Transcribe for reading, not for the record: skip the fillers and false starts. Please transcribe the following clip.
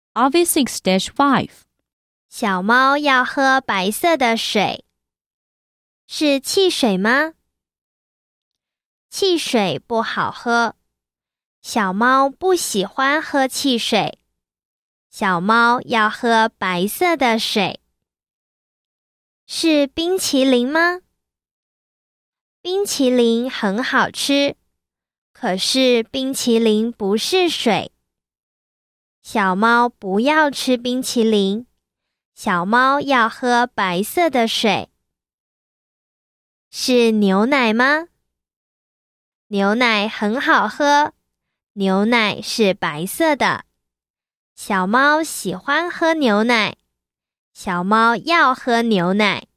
Office 6-5 小猫要喝白色的水，是汽水吗？汽水不好喝，小猫不喜欢喝汽水，小猫要喝白色的水。是冰淇淋吗？冰淇淋很好吃，可是冰淇淋不是水。小猫不要吃冰淇淋，小猫要喝白色的水。是牛奶吗？牛奶很好喝，牛奶是白色的。小猫喜欢喝牛奶，小猫要喝牛奶。